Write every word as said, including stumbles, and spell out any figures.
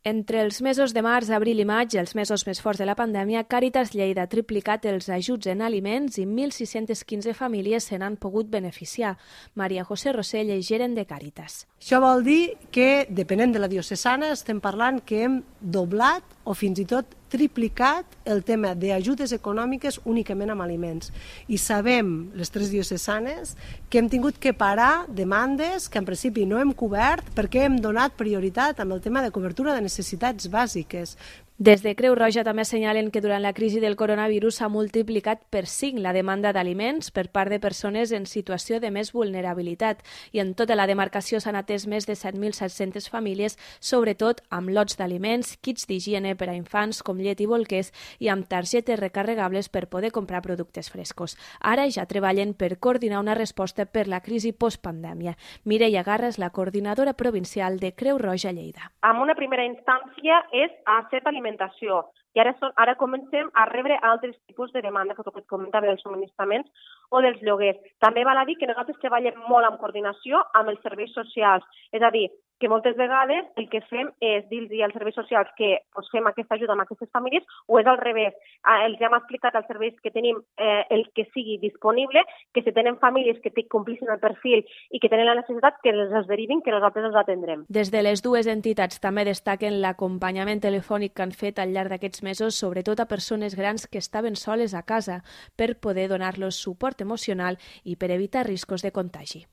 Entre els mesos de març, abril i maig, els mesos més forts de la pandèmia, Càritas Lleida ha triplicat els ajuts en aliments i mil sis-cents quinze famílies se n'han pogut beneficiar. Maria José Rossell és gerent de Càritas. Això vol dir que, depenent de la diocesana, estem parlant que hem doblat o fins i tot triplicat el tema d'ajudes econòmiques únicament amb aliments. I sabem, les tres diocesanes, que hem tingut que parar demandes que en principi no hem cobert perquè hem donat prioritat amb el tema de cobertura de necessitats bàsiques. Des de Creu Roja també assenyalen que durant la crisi del coronavirus s'ha multiplicat per cinc la demanda d'aliments per part de persones en situació de més vulnerabilitat i en tota la demarcació s'han atès més de set mil set-centes famílies, sobretot amb lots d'aliments, kits d'higiene per a infants com llet i bolquers i amb targetes recarregables per poder comprar productes frescos. Ara ja treballen per coordinar una resposta per la crisi postpandèmia. Mireia Garra és la coordinadora provincial de Creu Roja Lleida. En una primera instància és a set alimentació. I ara, són, ara comencem a rebre altres tipus de demanda, que et comentava dels subministraments o dels lloguers. També val a dir que nosaltres treballem molt en coordinació amb els serveis socials, és a dir, que moltes vegades el que fem és dir-los als serveis socials que pues, fem aquesta ajuda amb aquestes famílies o és al revés. Els hem explicat als serveis que tenim eh, el que sigui disponible, que si tenen famílies que complissin el perfil i que tenen la necessitat, que els derivin, que nosaltres els atendrem. Des de les dues entitats també destaquen l'acompanyament telefònic que han fet al llarg d'aquests mesos, sobretot a persones grans que estaven soles a casa, per poder donar-los suport emocional i per evitar riscos de contagi.